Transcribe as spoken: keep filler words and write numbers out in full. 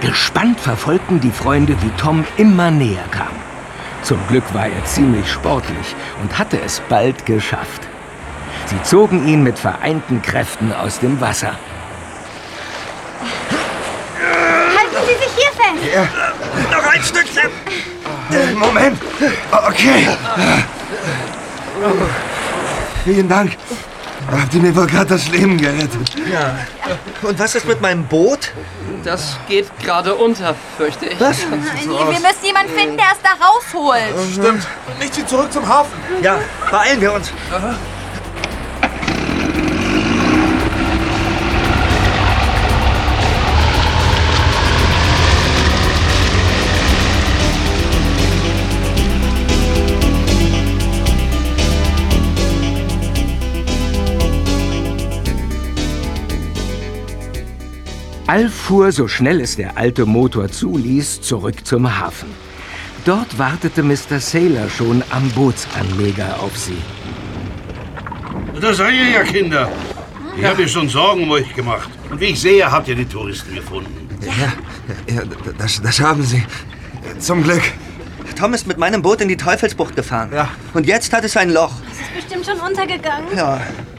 Gespannt verfolgten die Freunde, wie Tom immer näher kam. Zum Glück war er ziemlich sportlich und hatte es bald geschafft. Sie zogen ihn mit vereinten Kräften aus dem Wasser. Halten Sie sich hier fest! Ja. Noch ein Stückchen! Moment! Okay. Vielen Dank. Habt ihr mir wohl gerade das Leben gerettet? Ja. Und was ist mit meinem Boot? Das geht gerade unter, fürchte ich. Was? Wir müssen jemanden finden, der es da rausholt. Stimmt. Nicht sie zurück zum Hafen. Ja, beeilen wir uns. Al fuhr, so schnell es der alte Motor zuließ, zurück zum Hafen. Dort wartete Mister Sailor schon am Bootsanleger auf sie. Da seid ihr ja, Kinder. Ich ja. habe mir schon Sorgen um euch gemacht. Und wie ich sehe, habt ihr die Touristen gefunden. Ja, ja das, das haben sie. Zum Glück. Tom ist mit meinem Boot in die Teufelsbucht gefahren. Ja. Und jetzt hat es ein Loch. Das ist bestimmt schon untergegangen. Ja.